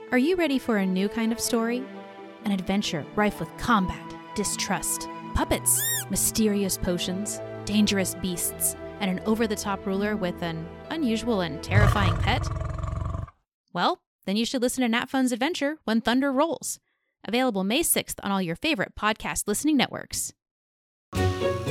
Are you ready for a new kind of story? An adventure rife with combat, distrust, puppets, mysterious potions, dangerous beasts, and an over-the-top ruler with an unusual and terrifying pet? Well, then you should listen to Nat Fun's adventure When Thunder Rolls. Available May 6th on all your favorite podcast listening networks.